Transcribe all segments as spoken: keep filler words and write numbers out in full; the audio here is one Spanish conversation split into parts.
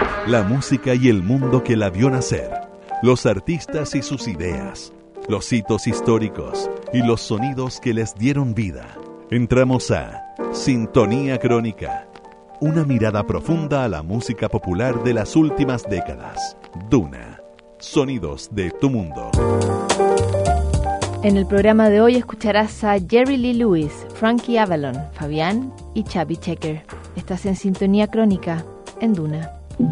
La música y el mundo que la vio nacer, los artistas y sus ideas, los hitos históricos y los sonidos que les dieron vida. Entramos a Sintonía Crónica, una mirada profunda a la música popular de las últimas décadas. Duna, sonidos de tu mundo. En el programa de hoy escucharás a Jerry Lee Lewis, Frankie Avalon, Fabián y Chubby Checker. Estás en Sintonía Crónica, en Duna.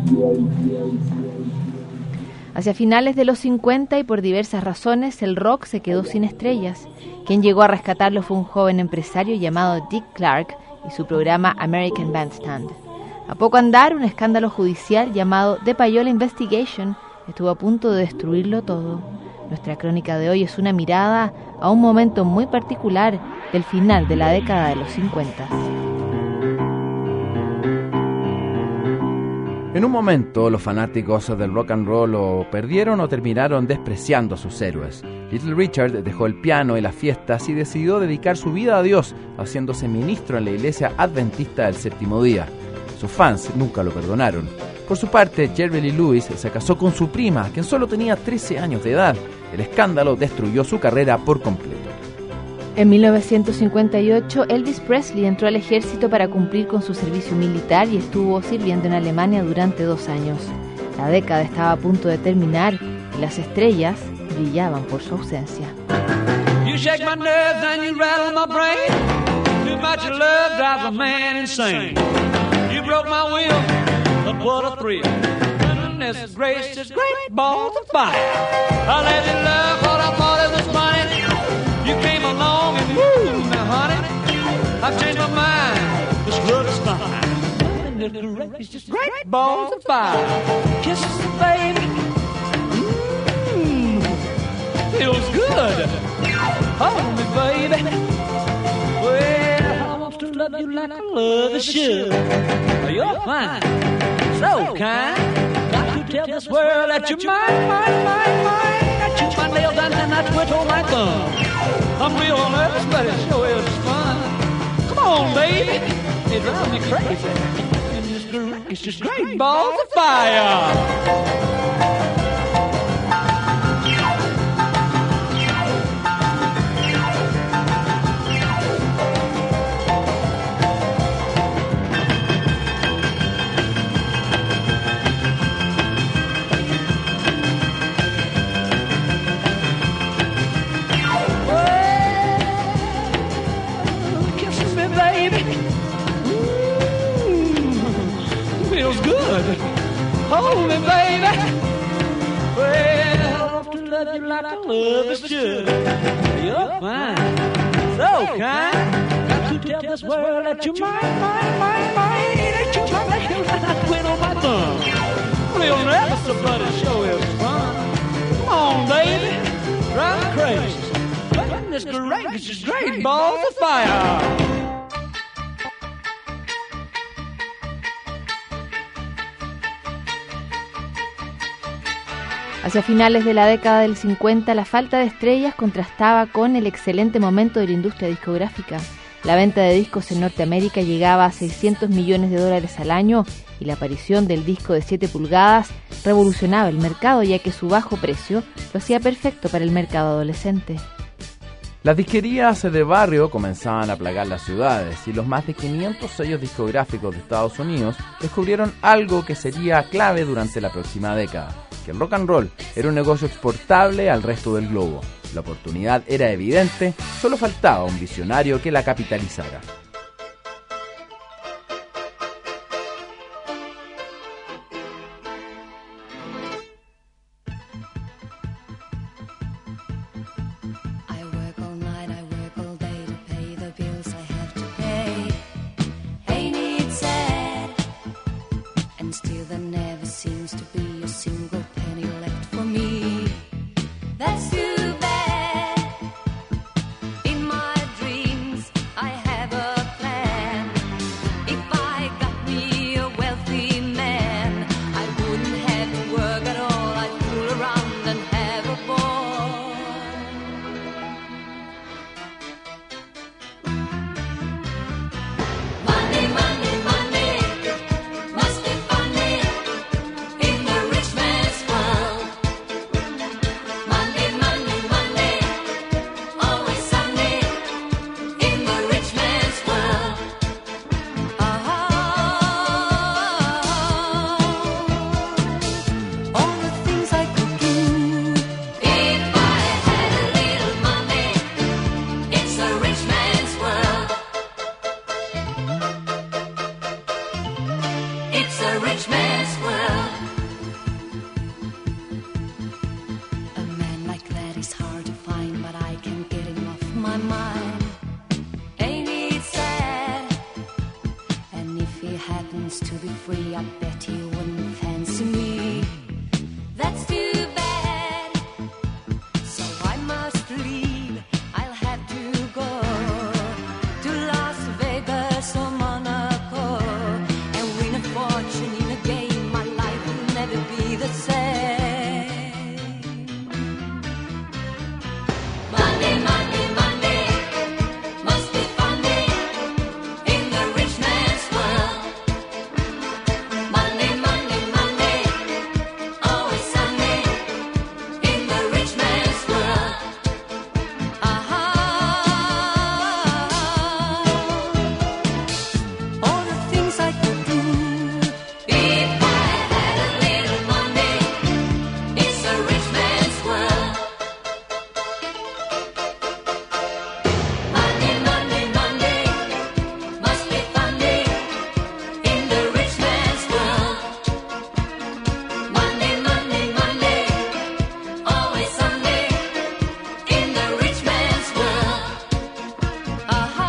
Hacia finales de los cincuenta y por diversas razones, el rock se quedó sin estrellas. Quien llegó a rescatarlo fue un joven empresario llamado Dick Clark y su programa American Bandstand. A poco andar, un escándalo judicial llamado The Payola Investigation estuvo a punto de destruirlo todo. Nuestra crónica de hoy es una mirada a un momento muy particular del final de la década de los cincuenta. En un momento, los fanáticos del rock and roll o perdieron o terminaron despreciando a sus héroes. Little Richard dejó el piano y las fiestas y decidió dedicar su vida a Dios, haciéndose ministro en la iglesia adventista del séptimo día. Sus fans nunca lo perdonaron. Por su parte, Jerry Lee Lewis se casó con su prima, quien solo tenía trece años de edad. El escándalo destruyó su carrera por completo. En mil novecientos cincuenta y ocho, Elvis Presley entró al ejército para cumplir con su servicio militar y estuvo sirviendo en Alemania durante dos años. La década estaba a punto de terminar y las estrellas brillaban por su ausencia. You shake my nerves and you rattle my brain. Too much love drives a man insane. You broke my will, but what a thrill. Goodness gracious, great balls of fire. I let you love what I thought it was funny. You came along and woo, now honey, I've changed my mind. This love is fine. Goodness gracious, great balls of fire. Kisses, baby. Mmm, feels good. Hold me, baby. Well, I want to love you like I love the should. You're fine, so kind. Got to tell this world that you're mine, mine, mine, mine. I chew my nails and then I twiddle my thumb. I'm real nervous, but it sure is fun. Come on, baby, it drives me crazy. And this girl is just great balls of fire. Hold me, baby. Well, I want to love you like I love is should. You're fine, so kind. Got to tell this world that you're mine, mine, mine, mine. That you're my nails and I twiddle my thumb. Real nervous, but it sure is fun. Come on, baby, drive me crazy. Goodness gracious, great balls of fire. Hacia finales de la década del cincuenta, la falta de estrellas contrastaba con el excelente momento de la industria discográfica. La venta de discos en Norteamérica llegaba a seiscientos millones de dólares al año y la aparición del disco de siete pulgadas revolucionaba el mercado, ya que su bajo precio lo hacía perfecto para el mercado adolescente. Las disquerías de barrio comenzaban a plagar las ciudades y los más de quinientos sellos discográficos de Estados Unidos descubrieron algo que sería clave durante la próxima década, que el rock and roll era un negocio exportable al resto del globo. La oportunidad era evidente, solo faltaba un visionario que la capitalizara. It's a rich man's world. A man like that is hard to find, but I can't get him off my mind. Ain't it sad? And if he happens to be free, I bet he wouldn't fancy me. That's too bad. So I must leave. I'll have to go to Las Vegas or Monaco and win a fortune in a game. My life will never be the same. Monday, Monday, Monday must be funny in the rich man's world. Monday, Monday, Monday, always Sunday in the rich man's world. Uh-huh. All the things I could do if I had a little money. It's a rich man's world. Monday, Monday, Monday must be funny in the rich man's world. Monday, Monday, Monday, always Sunday in the rich man's world. Uh-huh.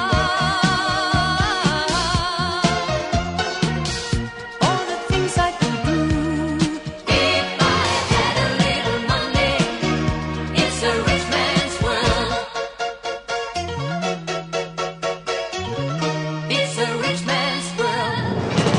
All the things I could do if I had a little money. It's a rich man's world. It's a rich man's world.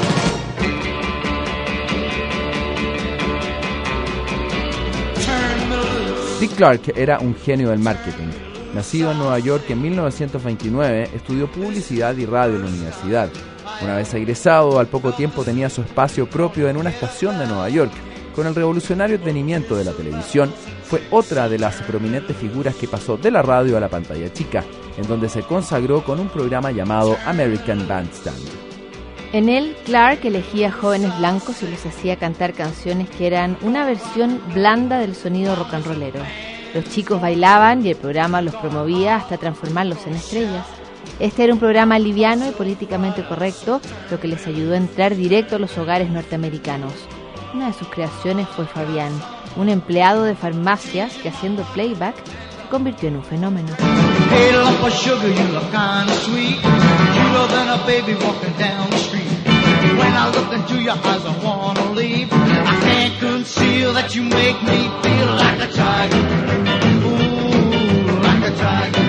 Turn me loose. Dick Clark era un genio del marketing. Nacido en Nueva York en mil novecientos veintinueve, estudió publicidad y radio en la universidad. Una vez egresado, al poco tiempo tenía su espacio propio en una estación de Nueva York. Con el revolucionario tenimiento de la televisión, fue otra de las prominentes figuras que pasó de la radio a la pantalla chica, en donde se consagró con un programa llamado American Bandstand. En él, Clark elegía jóvenes blancos y los hacía cantar canciones que eran una versión blanda del sonido rock and rollero. Los chicos bailaban y el programa los promovía hasta transformarlos en estrellas. Este era un programa liviano y políticamente correcto, lo que les ayudó a entrar directo a los hogares norteamericanos. Una de sus creaciones fue Fabián, un empleado de farmacias que haciendo playback se convirtió en un fenómeno. Hey, lump of sugar, you look kinda sweet, cuter than a baby walking down the street. When I look into your eyes, I wanna leave. I can't conceal that you make me feel like a tiger. Ooh, like a tiger.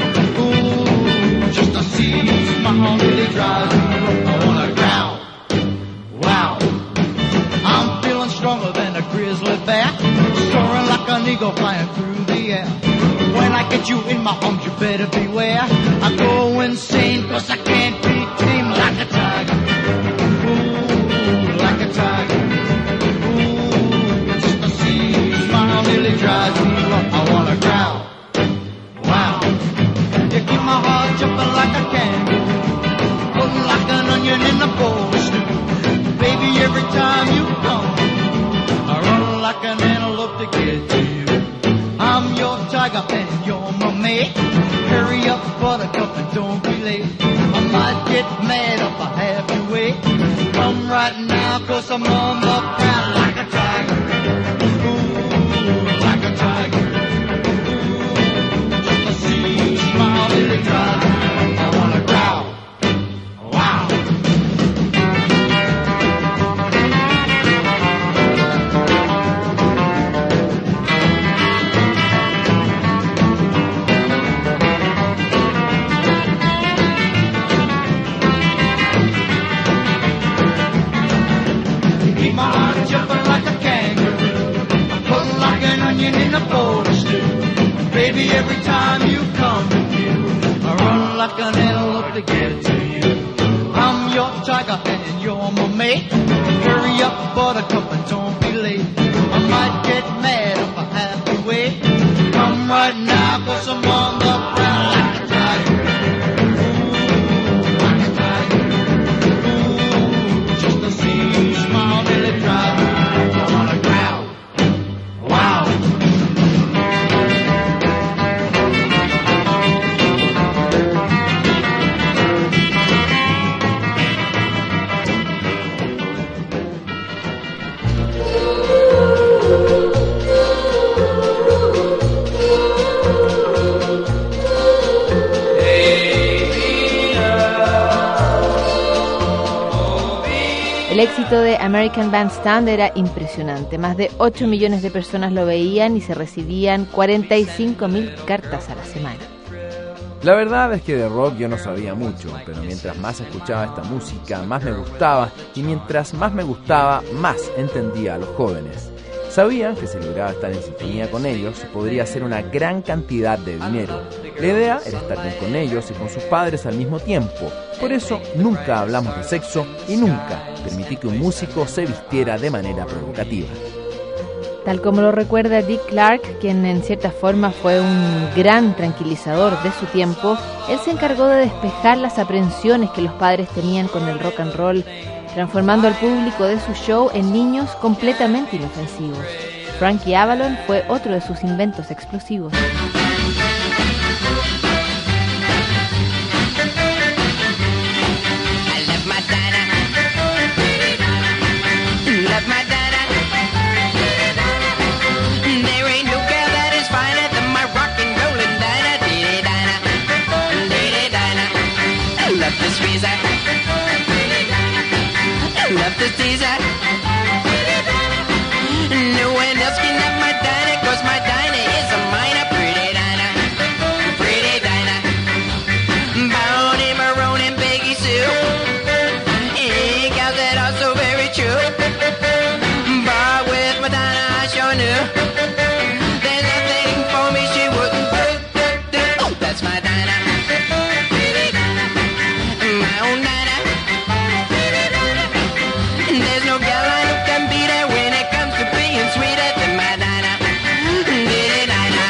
Ooh, just to see you smile really drives me up. I wanna growl. Wow, I'm feeling stronger than a grizzly bear, soaring like an eagle flying through the air. When I get you in my arms, you better beware. I go insane, cause I can't be tamed like a tiger. Ooh, like a tiger. Ooh, just to see you smile nearly drives me up. I wanna growl. Wow, you keep my heart jumping like a candy, floating like an onion in a bowl of stew. Baby, every time you come, I run like an antelope to get to you. I'm your tiger and you're my mate. Hurry up, buttercup, and don't be late. I might get mad if I have to wait. Come right now, cause I'm on the prowl like a tiger. Ooh, like a tiger. Ooh, just to see you smile really drives me. I wanna growl. Wow. Keep my heart jumping like a kangaroo, floating like an onion in a bowl of stew. Baby, every time you come to view, I run like an antelope to get to you. I'm your tiger and you're my mate. Hurry up, buttercup, and don't be late. I might get mad if I have to wait. Come right now, cause I'm on the prowl like a tiger. Ooh, like a tiger. Ooh, just to see you smile nearly drives me. I wanna growl. Wow. éxito de American Bandstand era impresionante. Más de ocho millones de personas lo veían y se recibían cuarenta y cinco mil cartas a la semana. La verdad es que de rock yo no sabía mucho, pero mientras más escuchaba esta música, más me gustaba, y mientras más me gustaba, más entendía a los jóvenes. Sabía que si lograba estar en sintonía con ellos, podría hacer una gran cantidad de dinero. La idea era estar bien con ellos y con sus padres al mismo tiempo. Por eso nunca hablamos de sexo y nunca permití que un músico se vistiera de manera provocativa. Tal como lo recuerda Dick Clark, quien en cierta forma fue un gran tranquilizador de su tiempo, él se encargó de despejar las aprensiones que los padres tenían con el rock and roll, transformando al público de su show en niños completamente inofensivos. Frankie Avalon fue otro de sus inventos explosivos. Love to tease her. No one else can have my Dinah, cause my Dinah is a minor. Pretty Dinah, pretty Dinah. Bonnie, Maroon, and Peggy Sue. Ain't gals that are so very true. But with my Dinah, I sure knew there's nothing for me she wouldn't do. Oh, that's my Dinah. My own Dinah. There's no gal I know can beat her when it comes to being sweeter than my Dinah. Diddy Dinah.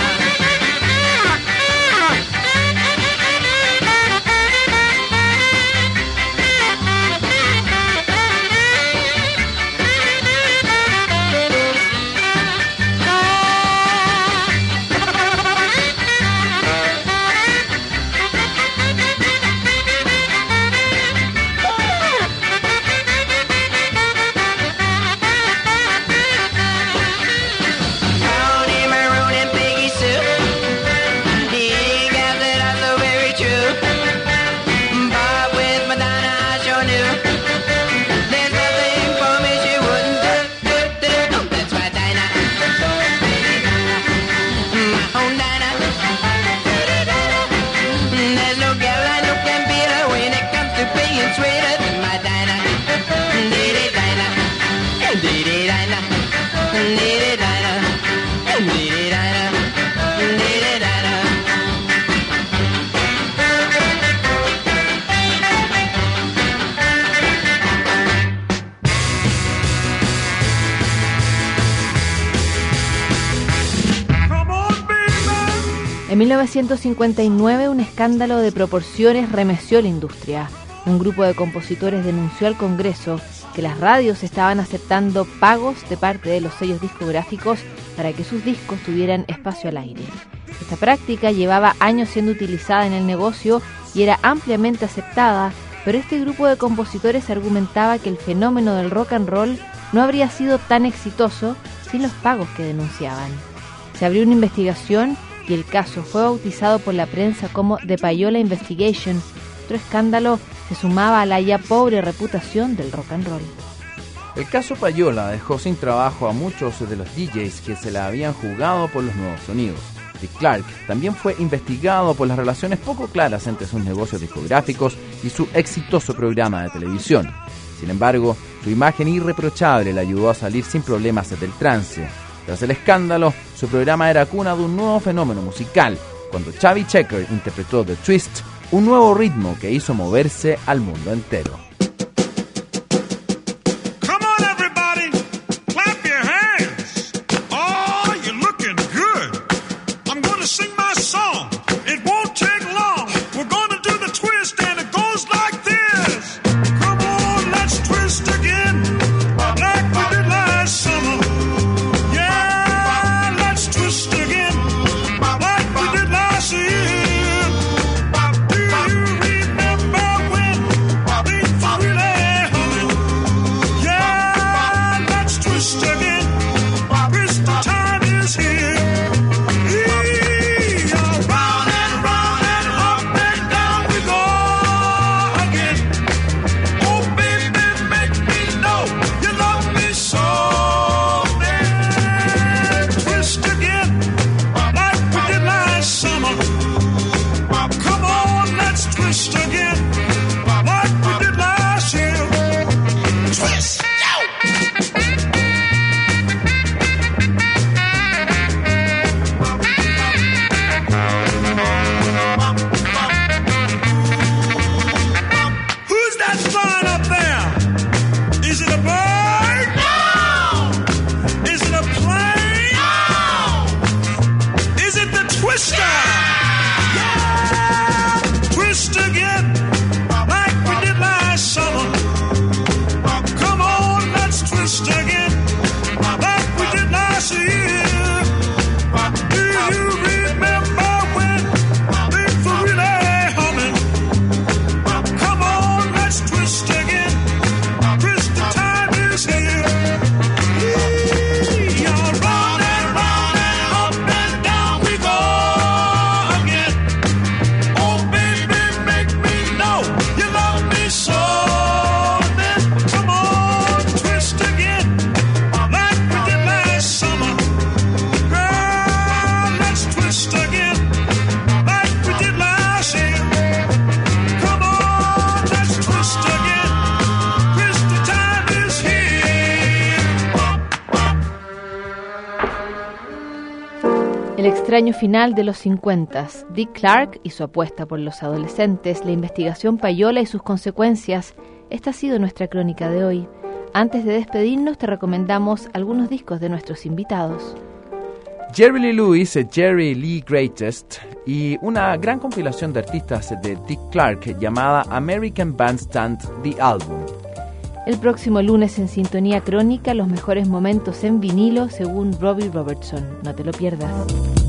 En mil novecientos cincuenta y nueve, un escándalo de proporciones remeció la industria. Un grupo de compositores denunció al Congreso que las radios estaban aceptando pagos de parte de los sellos discográficos para que sus discos tuvieran espacio al aire. Esta práctica llevaba años siendo utilizada en el negocio y era ampliamente aceptada, pero este grupo de compositores argumentaba que el fenómeno del rock and roll no habría sido tan exitoso sin los pagos que denunciaban. Se abrió una investigación y el caso fue bautizado por la prensa como The Payola Investigation. Otro escándalo se sumaba a la ya pobre reputación del rock and roll. El caso Payola dejó sin trabajo a muchos de los D Js que se la habían jugado por los nuevos sonidos. Dick Clark también fue investigado por las relaciones poco claras entre sus negocios discográficos y su exitoso programa de televisión. Sin embargo, su imagen irreprochable le ayudó a salir sin problemas del trance. Tras el escándalo, su programa era cuna de un nuevo fenómeno musical, cuando Chubby Checker interpretó The Twist, un nuevo ritmo que hizo moverse al mundo entero. Fire! El extraño final de los cincuenta, Dick Clark y su apuesta por los adolescentes, la investigación Payola y sus consecuencias. Esta ha sido nuestra crónica de hoy. Antes de despedirnos, te recomendamos algunos discos de nuestros invitados. Jerry Lee Lewis, Jerry Lee Greatest, y una gran compilación de artistas de Dick Clark llamada American Bandstand The Album. El próximo lunes en Sintonía Crónica, los mejores momentos en vinilo según Robbie Robertson. No te lo pierdas.